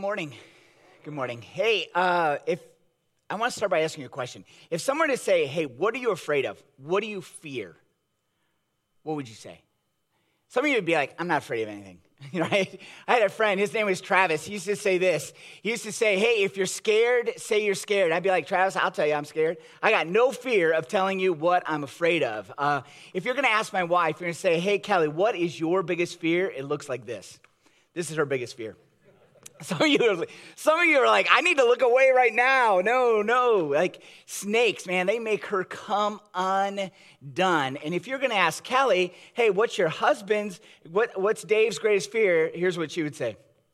morning. Good morning. Hey, if I want to start by asking you a question. If someone were to say, hey, what are you afraid of? What do you fear? What would you say? Some of you would be like, I'm not afraid of anything. Right? I had a friend, his name was Travis. He used to say this. He used to say, hey, if you're scared, say you're scared. I'd be like, Travis, I'll tell you I'm scared. I got no fear of telling you what I'm afraid of. If you're going to ask my wife, you're going to say, hey, Kelly, what is your biggest fear? It looks like this. This is her biggest fear. Some of you are like, I need to look away right now. No. Like snakes, man, they make her come undone. And if you're going to ask Kelly, hey, what's your husband's, what's Dave's greatest fear? Here's what she would say.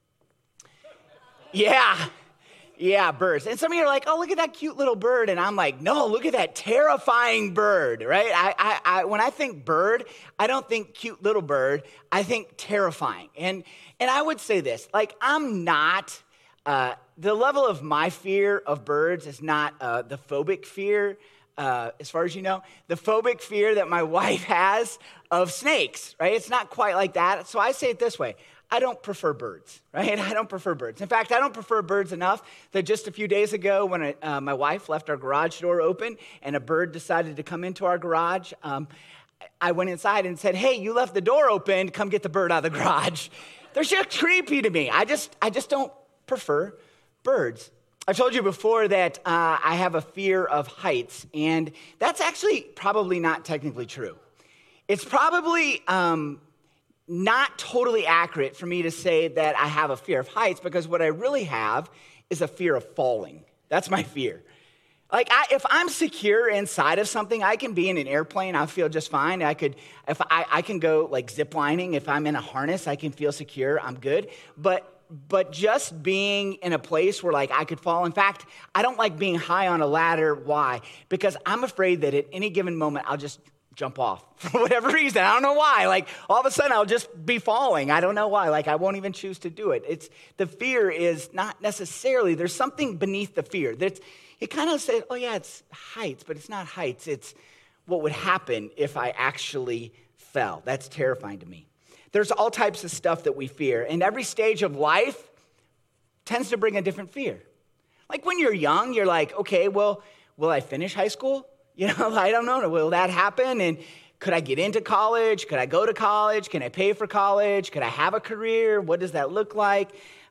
Yeah, birds. And some of you are like, oh, look at that cute little bird. And I'm like, no, look at that terrifying bird, right? I when I think bird, I don't think cute little bird. I think terrifying. And I would say this, like, I'm not, the level of my fear of birds is not the phobic fear, as far as you know, the phobic fear that my wife has of snakes, right? It's not quite like that. So I say it this way. I don't prefer birds, right? I don't prefer birds. In fact, I don't prefer birds enough that just a few days ago when my wife left our garage door open and a bird decided to come into our garage, I went inside and said, hey, you left the door open, come get the bird out of the garage. They're just creepy to me. I just don't prefer birds. I've told you before that I have a fear of heights, and that's actually probably not technically true. It's probably not totally accurate for me to say that I have a fear of heights, because what I really have is a fear of falling. That's my fear. Like, if I'm secure inside of something, I can be in an airplane, I'll feel just fine. I can go like zip lining. If I'm in a harness, I can feel secure, I'm good. But just being in a place where like I could fall. In fact, I don't like being high on a ladder. Why? Because I'm afraid that at any given moment, I'll just jump off for whatever reason. I don't know why. Like all of a sudden I'll just be falling. I don't know why. Like I won't even choose to do it. The fear is not necessarily, there's something beneath the fear. It kind of says, oh yeah, it's heights, but it's not heights. It's what would happen if I actually fell. That's terrifying to me. There's all types of stuff that we fear, and every stage of life tends to bring a different fear. Like when you're young, you're like, okay, well, will I finish high school? I don't know. Will that happen? And could I get into college? Could I go to college? Can I pay for college? Could I have a career? What does that look like?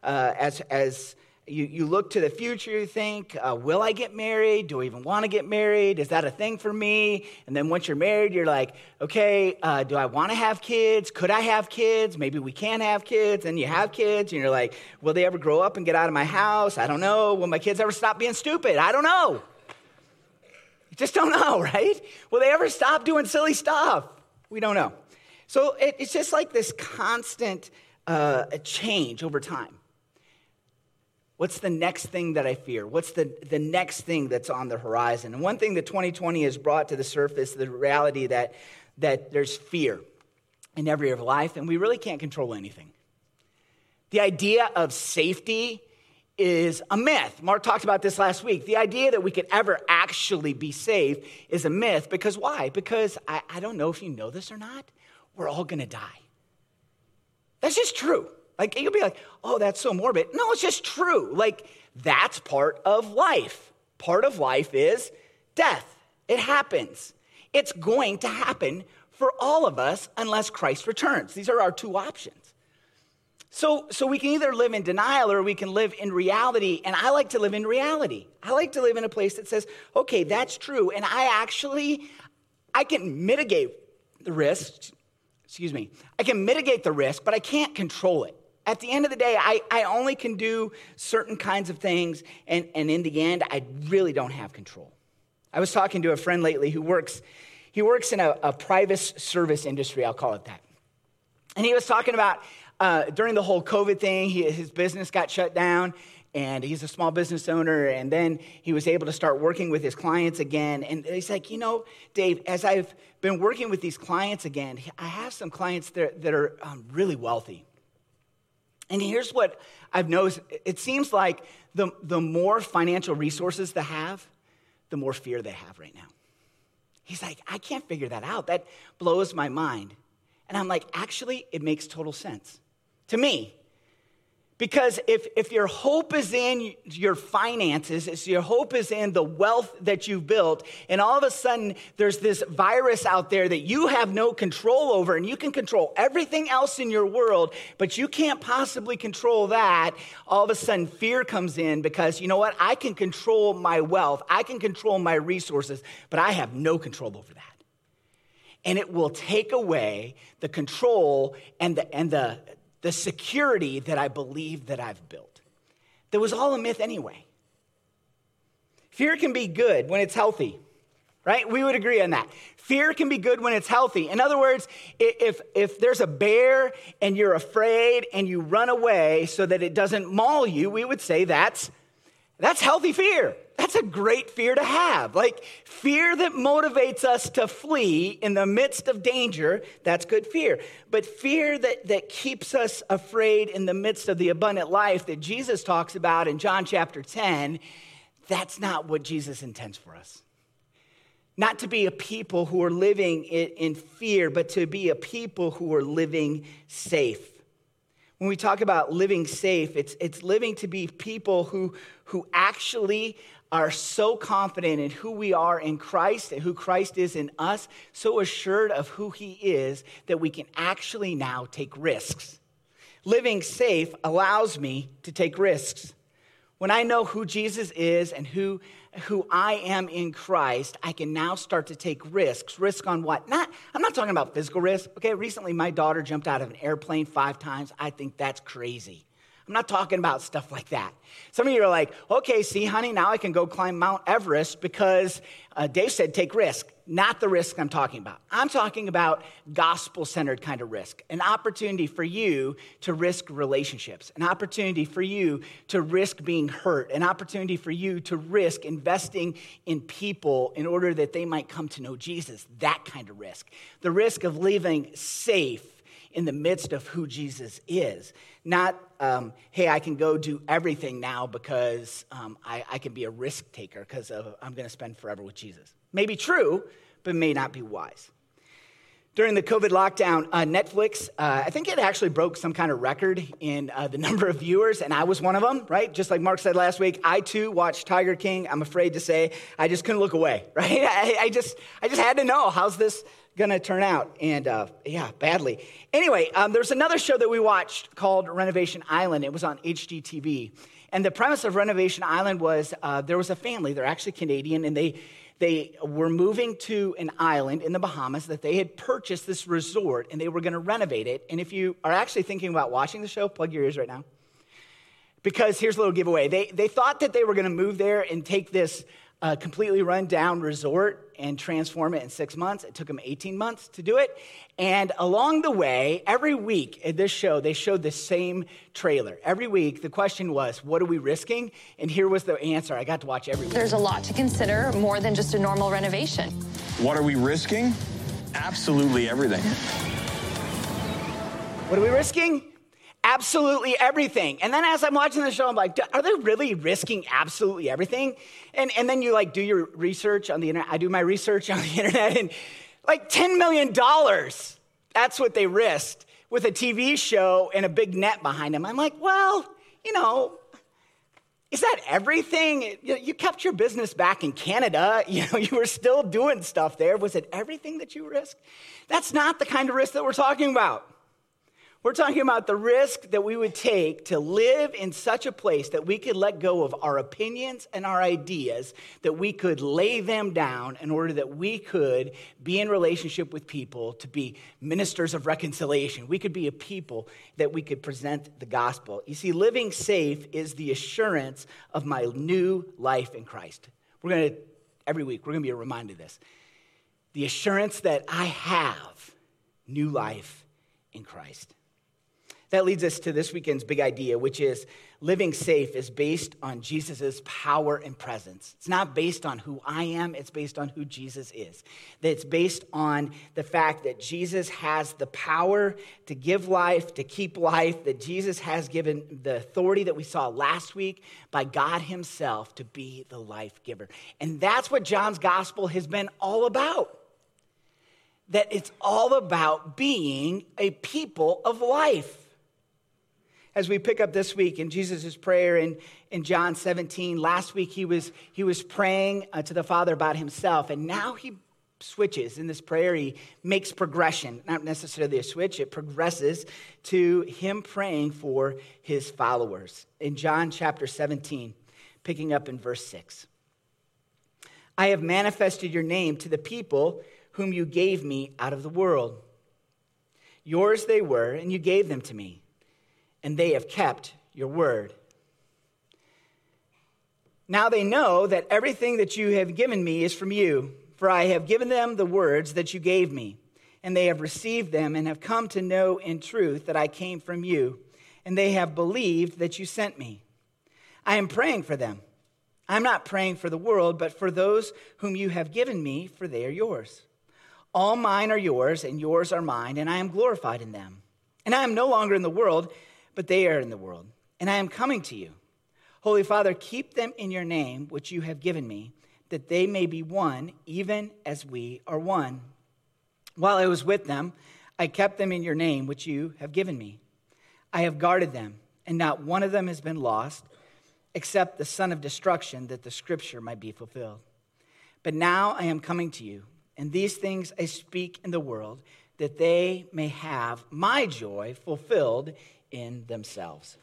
As you look to the future, you think, will I get married? Do I even want to get married? Is that a thing for me? And then once you're married, you're like, okay, do I want to have kids? Could I have kids? Maybe we can have kids. And you have kids, and you're like, will they ever grow up and get out of my house? I don't know. Will my kids ever stop being stupid? I don't know. You just don't know, right? Will they ever stop doing silly stuff? We don't know. So it's just like this constant change over time. What's the next thing that I fear? What's the next thing that's on the horizon? And one thing that 2020 has brought to the surface, the reality that there's fear in every area of life, and we really can't control anything. The idea of safety is a myth. Mark talked about this last week. The idea that we could ever actually be safe is a myth. Because why? Because I don't know if you know this or not, we're all going to die. That's just true. Like, you'll be like, oh, that's so morbid. No, it's just true. Like, that's part of life. Part of life is death. It happens. It's going to happen for all of us unless Christ returns. These are our two options. So we can either live in denial or we can live in reality, and I like to live in reality. I like to live in a place that says, okay, that's true, and I can mitigate the risk. I can mitigate the risk, but I can't control it. At the end of the day, I only can do certain kinds of things, and in the end, I really don't have control. I was talking to a friend lately who works in a private service industry, I'll call it that. And he was talking about during the whole COVID thing, his business got shut down, and he's a small business owner, and then he was able to start working with his clients again. And he's like, Dave, as I've been working with these clients again, I have some clients that are really wealthy. And here's what I've noticed. It seems like the more financial resources they have, the more fear they have right now. He's like, I can't figure that out. That blows my mind. And I'm like, actually, it makes total sense to me. Because if your hope is in your finances, if your hope is in the wealth that you've built, and all of a sudden there's this virus out there that you have no control over, and you can control everything else in your world, but you can't possibly control that, all of a sudden fear comes in because, you know what, I can control my wealth, I can control my resources, but I have no control over that. And it will take away the control and the security that I believe that I've built. That was all a myth anyway. Fear can be good when it's healthy, right? We would agree on that. Fear can be good when it's healthy. In other words, if there's a bear and you're afraid and you run away so that it doesn't maul you, we would say that's healthy fear. That's a great fear to have. Like fear that motivates us to flee in the midst of danger, that's good fear. But fear that keeps us afraid in the midst of the abundant life that Jesus talks about in John chapter 10, that's not what Jesus intends for us. Not to be a people who are living in fear, but to be a people who are living safe. When we talk about living safe, it's living to be people who actually are so confident in who we are in Christ and who Christ is in us, so assured of who he is that we can actually now take risks. Living safe allows me to take risks. When I know who Jesus is and who I am in Christ, I can now start to take risks. Risk on what? I'm not talking about physical risk. Okay, recently my daughter jumped out of an airplane 5 times. I think that's crazy. I'm not talking about stuff like that. Some of you are like, okay, see, honey, now I can go climb Mount Everest because Dave said take risk. Not the risk I'm talking about. I'm talking about gospel-centered kind of risk. An opportunity for you to risk relationships. An opportunity for you to risk being hurt. An opportunity for you to risk investing in people in order that they might come to know Jesus. That kind of risk. The risk of living safe in the midst of who Jesus is. Not, hey, I can go do everything now because I can be a risk taker because I'm going to spend forever with Jesus. Maybe true, but may not be wise. During the COVID lockdown, Netflix, I think it actually broke some kind of record in the number of viewers, and I was one of them, right? Just like Mark said last week, I too watched Tiger King. I'm afraid to say I just couldn't look away, right? I just had to know, how's this gonna turn out? And badly. Anyway, there's another show that we watched called Renovation Island. It was on HGTV. And the premise of Renovation Island was there was a family, they're actually Canadian, and they were moving to an island in the Bahamas that they had purchased this resort, and they were gonna renovate it. And if you are actually thinking about watching the show, plug your ears right now. Because here's a little giveaway. They thought that they were gonna move there and take this completely run down resort and transform it in 6 months. It took them 18 months to do it. And along the way, every week at this show, they showed the same trailer. Every week, the question was, what are we risking? And here was the answer. I got to watch every week. There's a lot to consider, more than just a normal renovation. What are we risking? Absolutely everything. What are we risking? Absolutely everything. And then as I'm watching the show, I'm like, are they really risking absolutely everything? And then you like do your research on the internet. I do my research on the internet, and like $10 million, that's what they risked with a TV show and a big net behind them. I'm like, well, is that everything? You kept your business back in Canada. You were still doing stuff there. Was it everything that you risked? That's not the kind of risk that we're talking about. We're talking about the risk that we would take to live in such a place that we could let go of our opinions and our ideas, that we could lay them down in order that we could be in relationship with people, to be ministers of reconciliation. We could be a people that we could present the gospel. You see, living safe is the assurance of my new life in Christ. Every week, we're going to be reminded of this. The assurance that I have new life in Christ. That leads us to this weekend's big idea, which is living safe is based on Jesus' power and presence. It's not based on who I am, it's based on who Jesus is. That it's based on the fact that Jesus has the power to give life, to keep life, that Jesus has given the authority that we saw last week by God himself to be the life giver. And that's what John's gospel has been all about. That it's all about being a people of life. as we pick up this week in Jesus' prayer in John 17, last week he was praying to the Father about himself, and now he switches in this prayer. He makes progression, not necessarily a switch, it progresses to him praying for his followers. In John chapter 17, picking up in verse 6. I have manifested your name to the people whom you gave me out of the world. Yours they were, and you gave them to me, and they have kept your word. Now they know that everything that you have given me is from you, for I have given them the words that you gave me, and they have received them and have come to know in truth that I came from you, and they have believed that you sent me. I am praying for them. I'm not praying for the world, but for those whom you have given me, for they are yours. All mine are yours, and yours are mine, and I am glorified in them. And I am no longer in the world, but they are in the world, and I am coming to you. Holy Father, keep them in your name, which you have given me, that they may be one, even as we are one. While I was with them, I kept them in your name, which you have given me. I have guarded them, and not one of them has been lost, except the son of destruction, that the scripture might be fulfilled. But now I am coming to you, and these things I speak in the world, that they may have my joy fulfilled in themselves.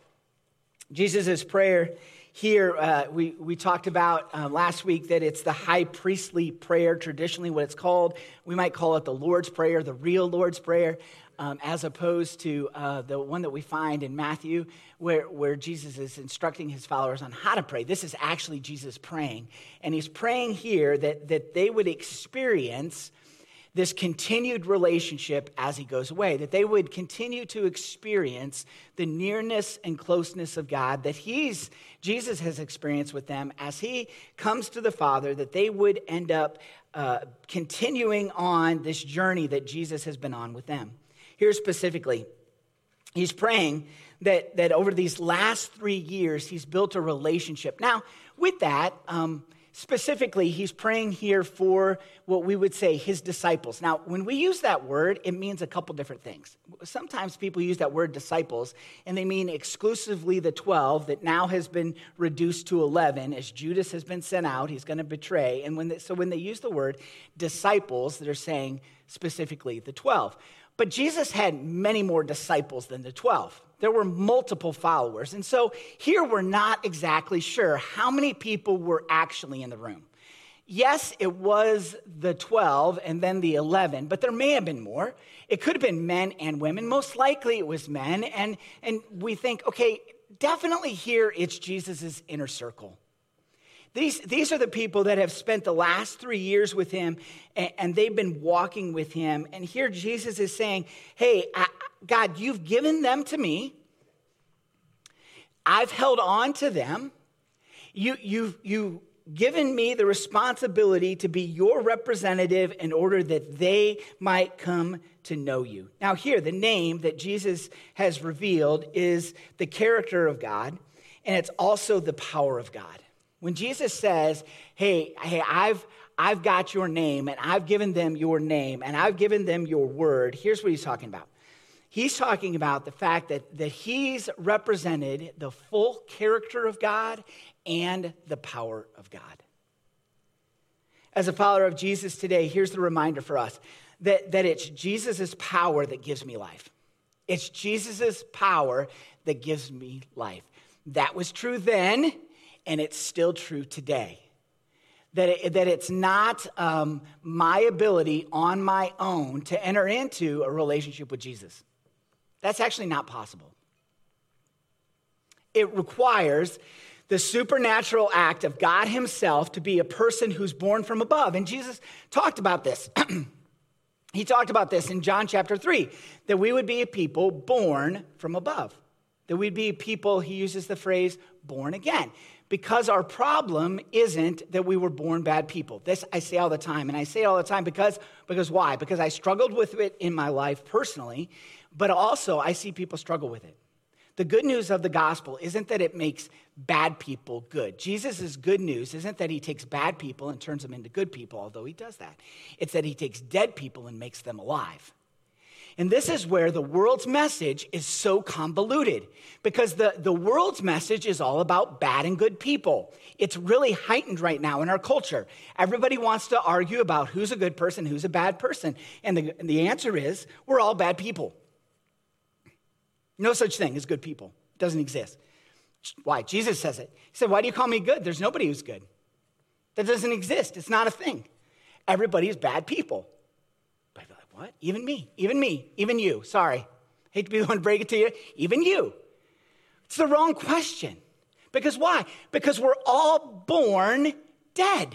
Jesus' prayer here, we talked about last week that it's the high priestly prayer, traditionally what it's called. We might call it the Lord's Prayer, the real Lord's Prayer, as opposed to the one that we find in Matthew, where Jesus is instructing his followers on how to pray. This is actually Jesus praying. And he's praying here that they would experience this continued relationship as he goes away, that they would continue to experience the nearness and closeness of God that Jesus has experienced with them as he comes to the Father, that they would end up continuing on this journey that Jesus has been on with them. Here specifically, he's praying that over these last 3 years, he's built a relationship. Now, with that, specifically, he's praying here for what we would say his disciples. Now, when we use that word, it means a couple different things. Sometimes people use that word disciples, and they mean exclusively the 12 that now has been reduced to 11 as Judas has been sent out. He's going to betray. And when they use the word disciples, they're saying specifically the 12. But Jesus had many more disciples than the 12. There were multiple followers. And so here we're not exactly sure how many people were actually in the room. Yes, it was the 12 and then the 11, but there may have been more. It could have been men and women. Most likely it was men. And we think, okay, definitely here it's Jesus' inner circle. These are the people that have spent the last 3 years with him, and they've been walking with him. And here Jesus is saying, hey, God, you've given them to me. I've held on to them. You've given me the responsibility to be your representative in order that they might come to know you. Now here, the name that Jesus has revealed is the character of God, and it's also the power of God. When Jesus says, hey, I've got your name, and I've given them your name, and I've given them your word, here's what he's talking about. He's talking about the fact that he's represented the full character of God and the power of God. As a follower of Jesus today, here's the reminder for us that it's Jesus' power that gives me life. It's Jesus' power that gives me life. That was true then, and it's still true today. That it's not my ability on my own to enter into a relationship with Jesus. That's actually not possible. It requires the supernatural act of God himself to be a person who's born from above. And Jesus talked about this. He talked about this in John chapter 3, that we would be a people born from above. That we'd be people, he uses the phrase, born again. Because our problem isn't that we were born bad people. This I say all the time, and I say it all the time because why? Because I struggled with it in my life personally, but also I see people struggle with it. The good news of the gospel isn't that it makes bad people good. Jesus' good news isn't that he takes bad people and turns them into good people, although he does that. It's that he takes dead people and makes them alive. And this is where the world's message is so convoluted, because the world's message is all about bad and good people. It's really heightened right now in our culture. Everybody wants to argue about who's a good person, who's a bad person. And the answer is, we're all bad people. No such thing as good people. It doesn't exist. Why? Jesus says it. He said, why do you call me good? There's nobody who's good. That doesn't exist. It's not a thing. Everybody is bad people. But I'd be like, what? Even me, even you. Sorry. Hate to be the one to break it to you. Even you. It's the wrong question. Because why? Because we're all born dead.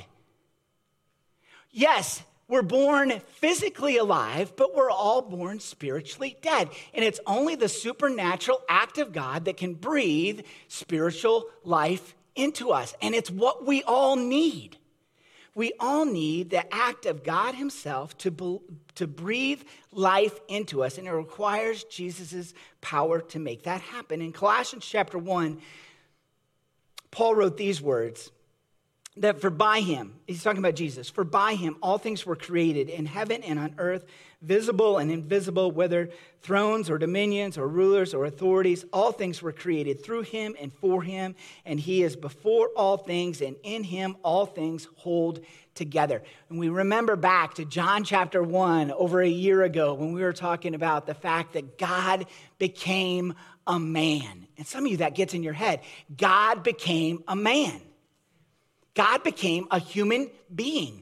Yes, we're born physically alive, but we're all born spiritually dead. And it's only the supernatural act of God that can breathe spiritual life into us. And it's what we all need. We all need the act of God himself to breathe life into us. And it requires Jesus' power to make that happen. In Colossians chapter 1, Paul wrote these words, that for by him, he's talking about Jesus, for by him all things were created in heaven and on earth, visible and invisible, whether thrones or dominions or rulers or authorities, all things were created through him and for him, and he is before all things, and in him all things hold together. And we remember back to John chapter 1 over a year ago when we were talking about the fact that God became a man. And some of you, that gets in your head. God became a man. God became a human being.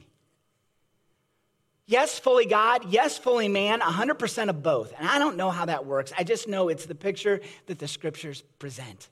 Yes, fully God. Yes, fully man. 100% of both. And I don't know how that works. I just know it's the picture that the scriptures present.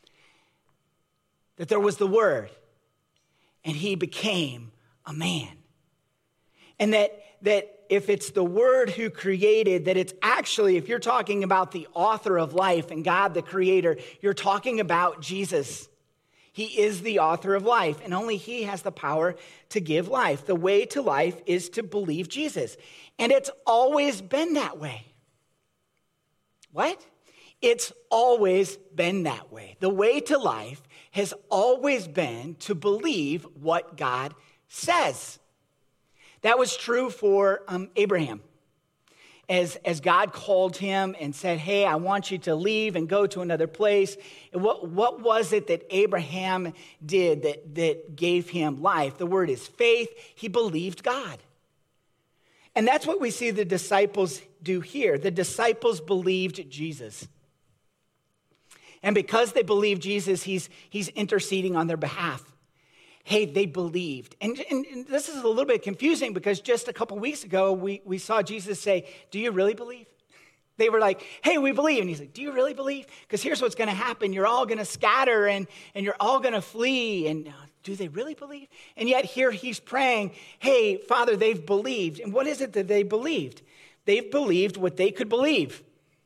That there was the Word, and he became a man. And that if it's the Word who created, that it's actually, if you're talking about the author of life and God the creator, you're talking about Jesus. He is the author of life, and only he has the power to give life. The way to life is to believe Jesus. And it's always been that way. What? It's always been that way. The way to life has always been to believe what God says. That was true for Abraham. As God called him and said, hey, I want you to leave and go to another place. What was it that Abraham did that gave him life? The word is faith. He believed God. And that's what we see the disciples do here. The disciples believed Jesus. And because they believed Jesus, he's interceding on their behalf. Hey, they believed. And this is a little bit confusing because just a couple weeks ago, we saw Jesus say, do you really believe? They were like, hey, we believe. And he's like, do you really believe? Because here's what's going to happen. You're all going to scatter and you're all going to flee. And do they really believe? And yet here he's praying, hey, Father, they've believed. And what is it that they believed? They've believed what they could believe.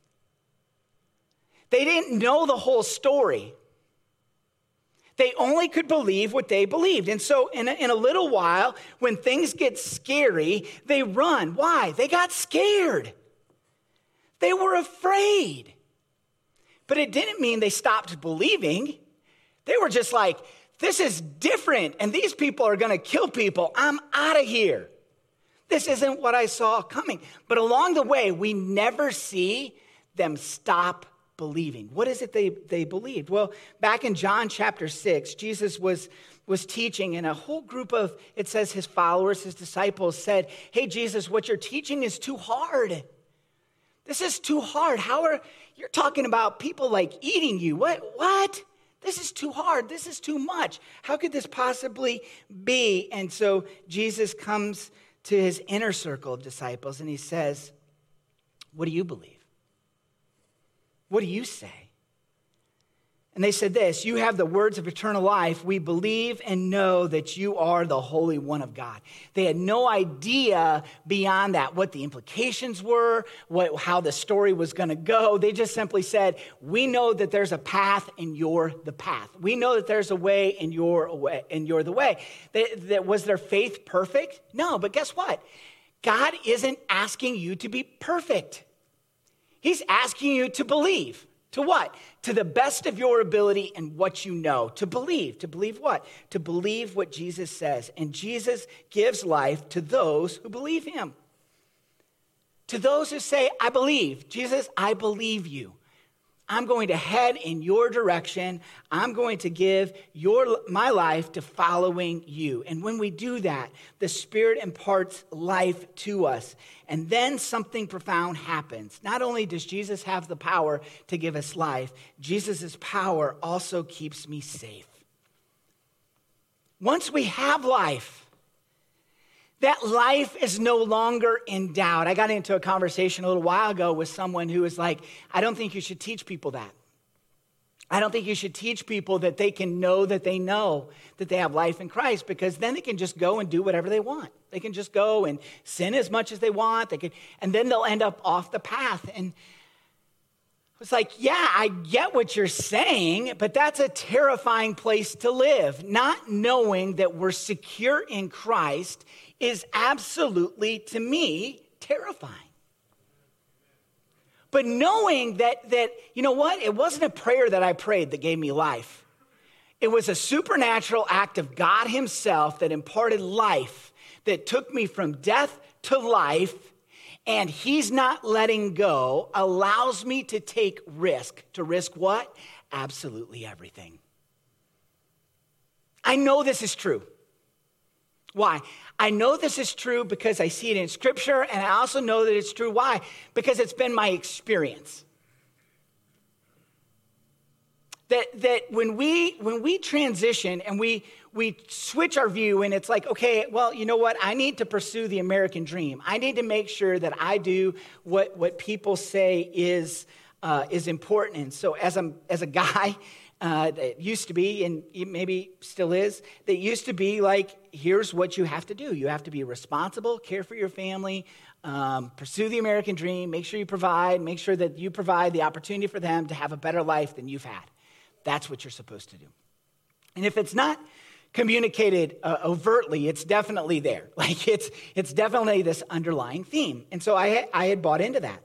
They didn't know the whole story. They only could believe what they believed. And so in a little while, when things get scary, they run. Why? They got scared. They were afraid. But it didn't mean they stopped believing. They were just like, this is different, and these people are going to kill people. I'm out of here. This isn't what I saw coming. But along the way, we never see them stop believing. What is it they believed? Well, back in John chapter 6, Jesus was teaching, and a whole group of, it says his followers, his disciples said, hey, Jesus, what you're teaching is too hard. This is too hard. You're talking about people like eating you. What? This is too hard. This is too much. How could this possibly be? And so Jesus comes to his inner circle of disciples, and he says, what do you believe? What do you say? And they said this, you have the words of eternal life. We believe and know that you are the Holy One of God. They had no idea beyond that what the implications were, how the story was going to go. They just simply said, we know that there's a path and you're the path. We know that there's a way and you're the way. Was their faith perfect? No, but guess what? God isn't asking you to be perfect. He's asking you to believe. To what? To the best of your ability and what you know. To believe. To believe what? To believe what Jesus says. And Jesus gives life to those who believe him. To those who say, I believe, Jesus, I believe you. I'm going to head in your direction. I'm going to give my life to following you. And when we do that, the Spirit imparts life to us. And then something profound happens. Not only does Jesus have the power to give us life, Jesus' power also keeps me safe. Once we have life, that life is no longer in doubt. I got into a conversation a little while ago with someone who was like, I don't think you should teach people that. I don't think you should teach people that they can know that they have life in Christ, because then they can just go and do whatever they want. They can just go and sin as much as they want. And then they'll end up off the path. And I was like, yeah, I get what you're saying, but that's a terrifying place to live. Not knowing that we're secure in Christ is absolutely, to me, terrifying. But knowing that, you know what? It wasn't a prayer that I prayed that gave me life. It was a supernatural act of God himself that imparted life, that took me from death to life, and he's not letting go, allows me to take risk. To risk what? Absolutely everything. I know this is true. Why? I know this is true because I see it in Scripture, and I also know that it's true. Why? Because it's been my experience. That when we transition and we switch our view, and it's like, okay, well, you know what? I need to pursue the American dream. I need to make sure that I do what people say is important. And so as a guy that used to be, and maybe still is, that used to be like, here's what you have to do. You have to be responsible, care for your family, pursue the American dream, make sure you provide, make sure that you provide the opportunity for them to have a better life than you've had. That's what you're supposed to do. And if it's not communicated overtly, it's definitely there. Like it's definitely this underlying theme. And so I had bought into that.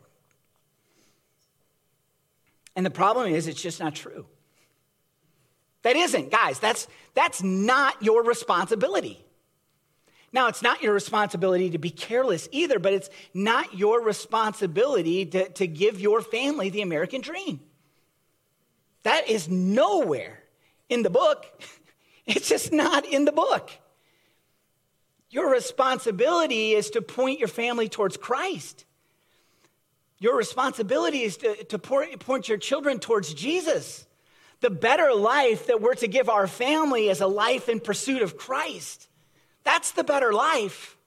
And the problem is, it's just not true. That isn't, guys, that's not your responsibility. Now, it's not your responsibility to be careless either, but it's not your responsibility to give your family the American dream. That is nowhere in the book. It's just not in the book. Your responsibility is to point your family towards Christ. Your responsibility is to point your children towards Jesus. The better life that we're to give our family is a life in pursuit of Christ. That's the better life.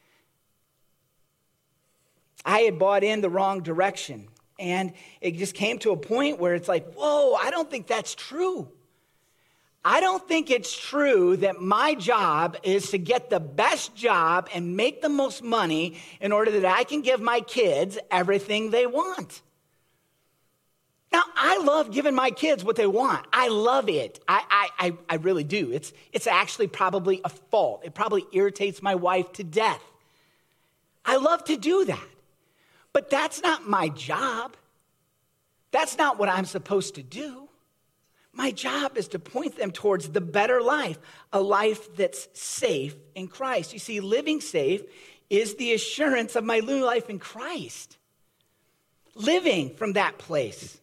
I had bought in the wrong direction, and it just came to a point where it's like, whoa, I don't think that's true. I don't think it's true that my job is to get the best job and make the most money in order that I can give my kids everything they want. Now, I love giving my kids what they want. I love it. I really do. It's actually probably a fault. It probably irritates my wife to death. I love to do that. But that's not my job. That's not what I'm supposed to do. My job is to point them towards the better life, a life that's safe in Christ. You see, living safe is the assurance of my new life in Christ. Living from that place.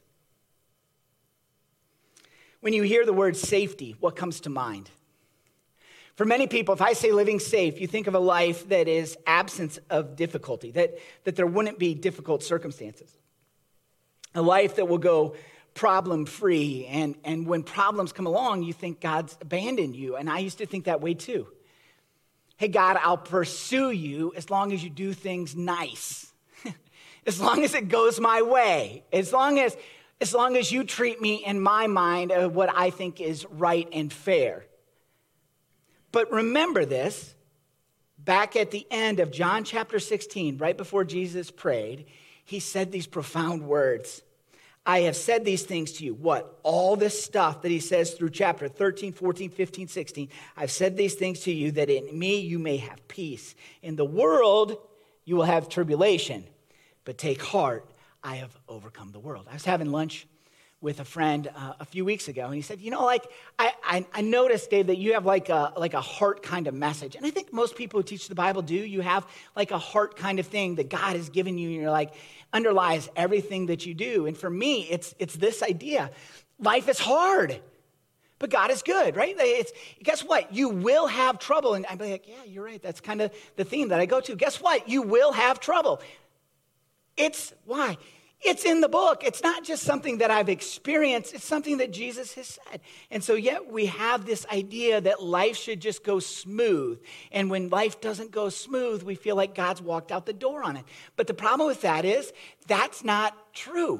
When you hear the word safety, what comes to mind? For many people, if I say living safe, you think of a life that is absence of difficulty, that there wouldn't be difficult circumstances. A life that will go problem-free, and when problems come along, you think God's abandoned you. And I used to think that way too. Hey, God, I'll pursue you as long as you do things nice. As long as it goes my way. As long as you treat me in my mind of what I think is right and fair. But remember this, back at the end of John chapter 16, right before Jesus prayed, he said these profound words. I have said these things to you. What? All this stuff that he says through chapter 13, 14, 15, 16. I've said these things to you that in me you may have peace. In the world you will have tribulation, but take heart. I have overcome the world. I was having lunch with a friend a few weeks ago, and he said, I noticed, Dave, that you have like a heart kind of message. And I think most people who teach the Bible do. You have like a heart kind of thing that God has given you, and you're like, underlies everything that you do. And for me, it's this idea. Life is hard, but God is good, right? Guess what? You will have trouble. And I'd be like, yeah, you're right. That's kind of the theme that I go to. Guess what? You will have trouble. Why? It's in the book. It's not just something that I've experienced. It's something that Jesus has said. And so yet we have this idea that life should just go smooth. And when life doesn't go smooth, we feel like God's walked out the door on it. But the problem with that is that's not true.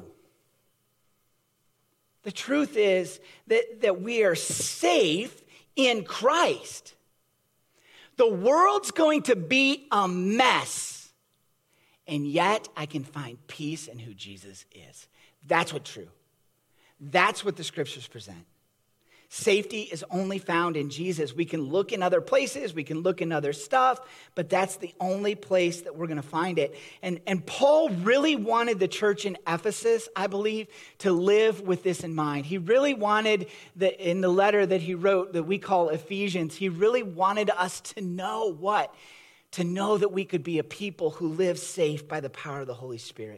The truth is that we are safe in Christ. The world's going to be a mess. And yet I can find peace in who Jesus is. That's what's true. That's what the scriptures present. Safety is only found in Jesus. We can look in other places, we can look in other stuff, but that's the only place that we're going to find it. And Paul really wanted the church in Ephesus, I believe, to live with this in mind. He really wanted, in the letter that he wrote that we call Ephesians, he really wanted us to know what? To know that we could be a people who live safe by the power of the Holy Spirit.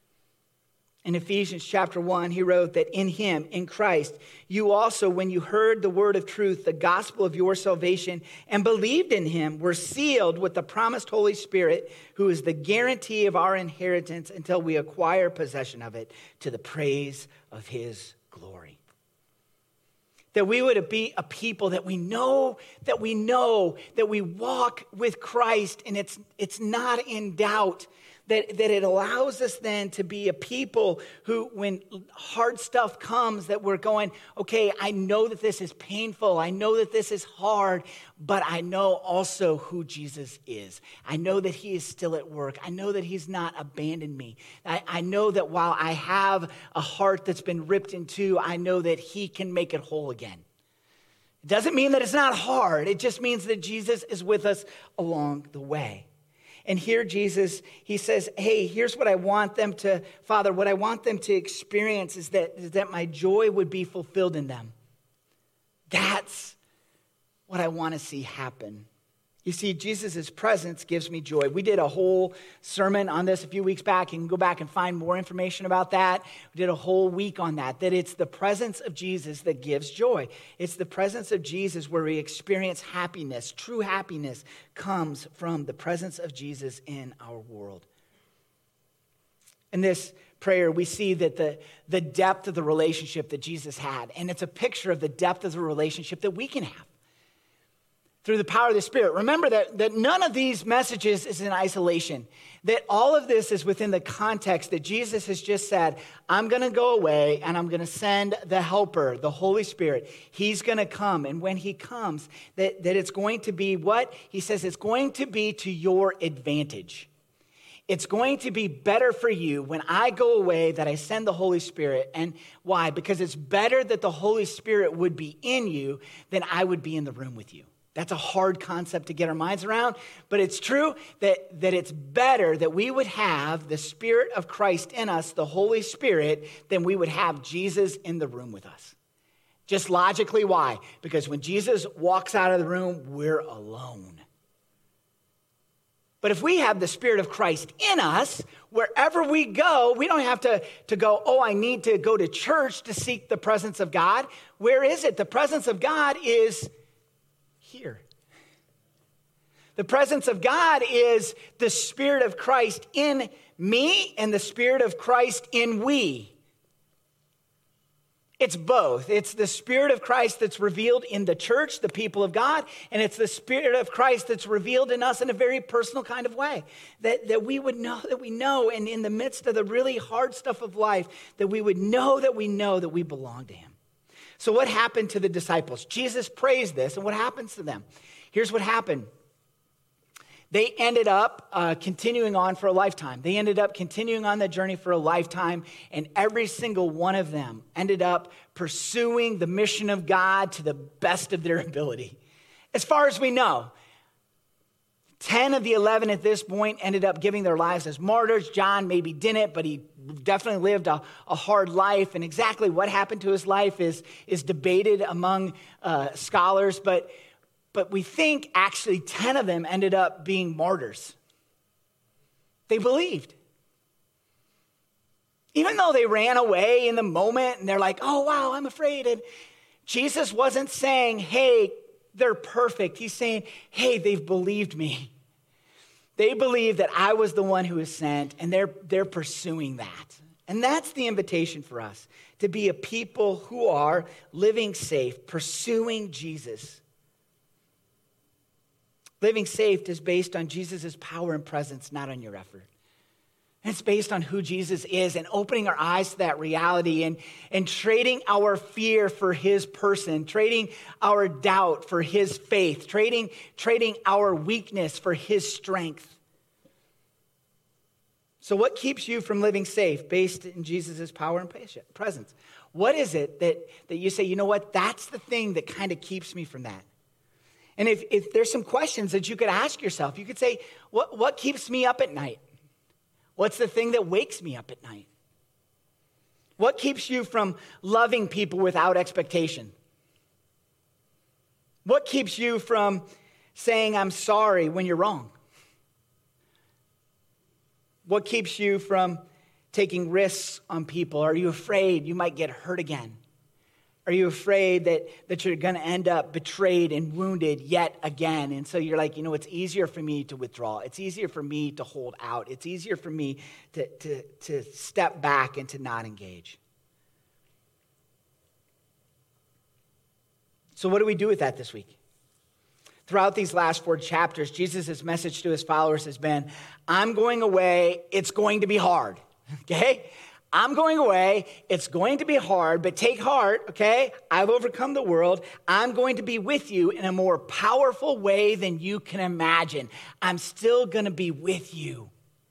In Ephesians chapter 1, he wrote that in him, in Christ, you also, when you heard the word of truth, the gospel of your salvation, and believed in him, were sealed with the promised Holy Spirit, who is the guarantee of our inheritance until we acquire possession of it, to the praise of his glory. That we would be a people that we know that we walk with Christ, and it's not in doubt. That it allows us then to be a people who, when hard stuff comes, that we're going, okay, I know that this is painful. I know that this is hard, but I know also who Jesus is. I know that he is still at work. I know that he's not abandoned me. I know that while I have a heart that's been ripped in two, I know that he can make it whole again. It doesn't mean that it's not hard. It just means that Jesus is with us along the way. And here Jesus, he says, hey, here's what I want them to, Father, what I want them to experience is that my joy would be fulfilled in them. That's what I want to see happen. You see, Jesus' presence gives me joy. We did a whole sermon on this a few weeks back. You can go back and find more information about that. We did a whole week on that it's the presence of Jesus that gives joy. It's the presence of Jesus where we experience happiness. True happiness comes from the presence of Jesus in our world. In this prayer, we see that the depth of the relationship that Jesus had, and it's a picture of the depth of the relationship that we can have through the power of the Spirit. Remember that none of these messages is in isolation, that all of this is within the context that Jesus has just said, I'm going to go away and I'm going to send the helper, the Holy Spirit. He's going to come. And when he comes, that it's going to be what? He says it's going to be to your advantage. It's going to be better for you when I go away that I send the Holy Spirit. And why? Because it's better that the Holy Spirit would be in you than I would be in the room with you. That's a hard concept to get our minds around, but it's true that it's better that we would have the Spirit of Christ in us, the Holy Spirit, than we would have Jesus in the room with us. Just logically, why? Because when Jesus walks out of the room, we're alone. But if we have the Spirit of Christ in us, wherever we go, we don't have to go, I need to go to church to seek the presence of God. Where is it? The presence of God is here. The presence of God is the Spirit of Christ in me and the Spirit of Christ in we. It's both. It's the Spirit of Christ that's revealed in the church, the people of God, and it's the Spirit of Christ that's revealed in us in a very personal kind of way. That we would know that we know, and in the midst of the really hard stuff of life, that we would know that we belong to him. So what happened to the disciples? Jesus prays this, and what happens to them? Here's what happened. They ended up continuing on for a lifetime. They ended up continuing on the journey for a lifetime, and every single one of them ended up pursuing the mission of God to the best of their ability. As far as we know, 10 of the 11 at this point ended up giving their lives as martyrs. John maybe didn't, but he definitely lived a hard life. And exactly what happened to his life is debated among scholars. But we think actually 10 of them ended up being martyrs. They believed. Even though they ran away in the moment and they're like, oh, wow, I'm afraid. And Jesus wasn't saying, hey, they're perfect. He's saying, hey, they've believed me. They believe that I was the one who was sent, and they're pursuing that. And that's the invitation for us, to be a people who are living safe, pursuing Jesus. Living safe is based on Jesus' power and presence, not on your effort. And it's based on who Jesus is and opening our eyes to that reality and trading our fear for his person, trading our doubt for his faith, trading our weakness for his strength. So what keeps you from living safe based in Jesus' power and presence? What is it that you say, you know what, that's the thing that kind of keeps me from that? And if there's some questions that you could ask yourself, you could say, what keeps me up at night? What's the thing that wakes me up at night? What keeps you from loving people without expectation? What keeps you from saying I'm sorry when you're wrong? What keeps you from taking risks on people? Are you afraid you might get hurt again? Are you afraid that you're going to end up betrayed and wounded yet again? And so you're like, it's easier for me to withdraw. It's easier for me to hold out. It's easier for me to step back and to not engage. So what do we do with that this week? Throughout these last 4 chapters, Jesus' message to his followers has been, I'm going away. It's going to be hard, okay? I'm going away. It's going to be hard, but take heart, okay? I've overcome the world. I'm going to be with you in a more powerful way than you can imagine. I'm still going to be with you.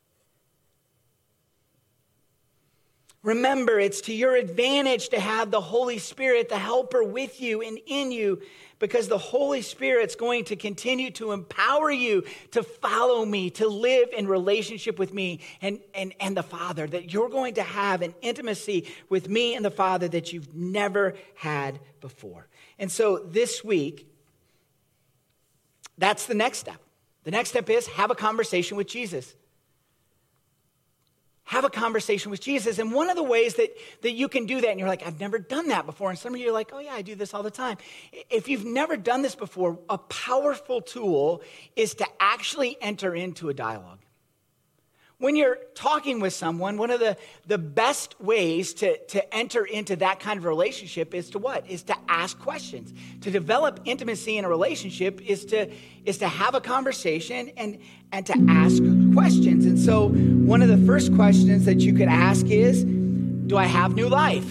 Remember, it's to your advantage to have the Holy Spirit, the helper, with you and in you, because the Holy Spirit's going to continue to empower you to follow me, to live in relationship with me and the Father, that you're going to have an intimacy with me and the Father that you've never had before. And so this week, that's the next step. The next step is have a conversation with Jesus. Have a conversation with Jesus. And one of the ways that you can do that, and you're like, I've never done that before. And some of you are like, oh yeah, I do this all the time. If you've never done this before, a powerful tool is to actually enter into a dialogue. When you're talking with someone, one of the best ways to enter into that kind of relationship is to what? Is to ask questions. To develop intimacy in a relationship is to have a conversation and to ask questions. And so one of the first questions that you could ask is, do I have new life?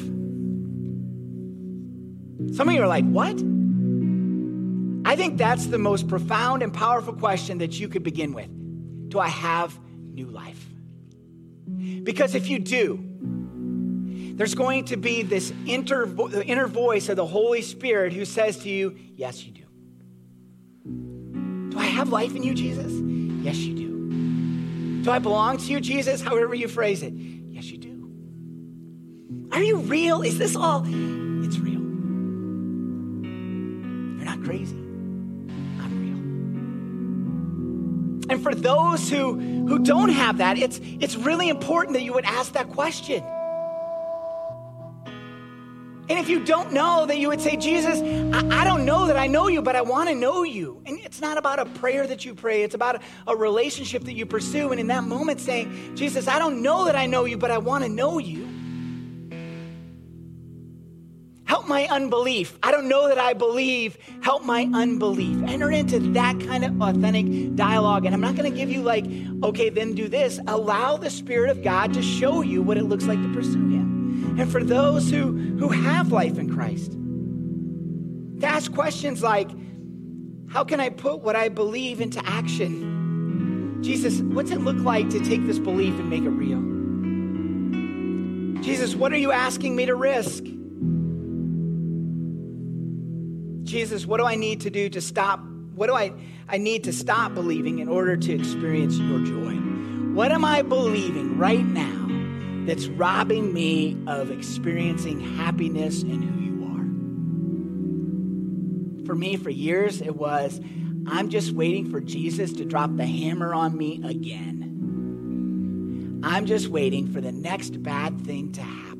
Some of you are like, what? I think that's the most profound and powerful question that you could begin with. Do I have new life? Because if you do, there's going to be this inner voice of the Holy Spirit who says to you, yes, you do. Do I have life in you, Jesus? Yes, you do. Do I belong to you, Jesus? However you phrase it. Yes, you do. Are you real? Is this all? It's real. You're not crazy. And for those who don't have that, it's really important that you would ask that question. And if you don't know, that you would say, Jesus, I don't know that I know you, but I want to know you. And it's not about a prayer that you pray. It's about a relationship that you pursue. And in that moment saying, Jesus, I don't know that I know you, but I want to know you. Help my unbelief. I don't know that I believe. Help my unbelief. Enter into that kind of authentic dialogue. And I'm not going to give you like, okay, then do this. Allow the Spirit of God to show you what it looks like to pursue him. And for those who have life in Christ, to ask questions like, how can I put what I believe into action? Jesus, what's it look like to take this belief and make it real? Jesus, what are you asking me to risk? Jesus, what do I need to do to stop What do I need to stop believing in order to experience your joy? What am I believing right now that's robbing me of experiencing happiness in who you are? For me, for years, it was, I'm just waiting for Jesus to drop the hammer on me again. I'm just waiting for the next bad thing to happen.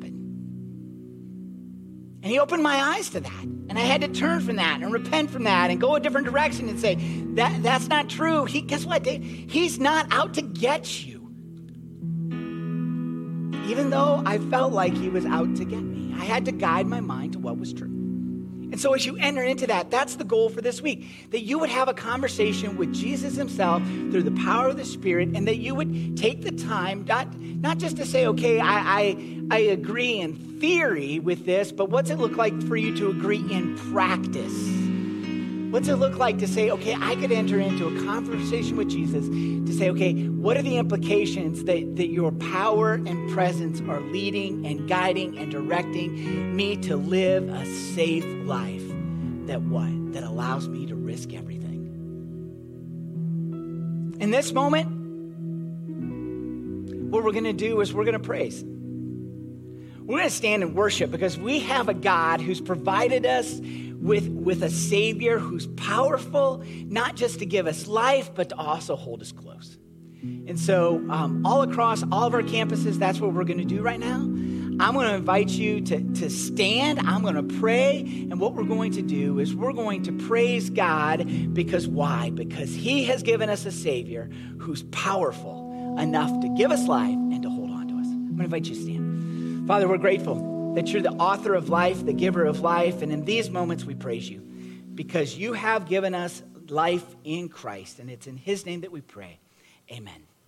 And he opened my eyes to that. And I had to turn from that and repent from that and go a different direction and say, that's not true. Guess what, Dave? He's not out to get you. Even though I felt like he was out to get me, I had to guide my mind to what was true. And so as you enter into that, that's the goal for this week, that you would have a conversation with Jesus himself through the power of the Spirit, and that you would take the time, not just to say, okay, I agree in theory with this, but what's it look like for you to agree in practice? What's it look like to say, okay, I could enter into a conversation with Jesus to say, okay, what are the implications that your power and presence are leading and guiding and directing me to live a safe life that allows me to risk everything? In this moment, what we're going to do is we're going to praise. We're going to stand and worship because we have a God who's provided us with a Savior who's powerful, not just to give us life, but to also hold us close. And so all across all of our campuses, that's what we're going to do right now. I'm going to invite you to stand. I'm going to pray. And what we're going to do is we're going to praise God because why? Because he has given us a Savior who's powerful enough to give us life and to hold on to us. I'm going to invite you to stand. Father, we're grateful that you're the author of life, the giver of life. And in these moments, we praise you because you have given us life in Christ. And it's in his name that we pray. Amen.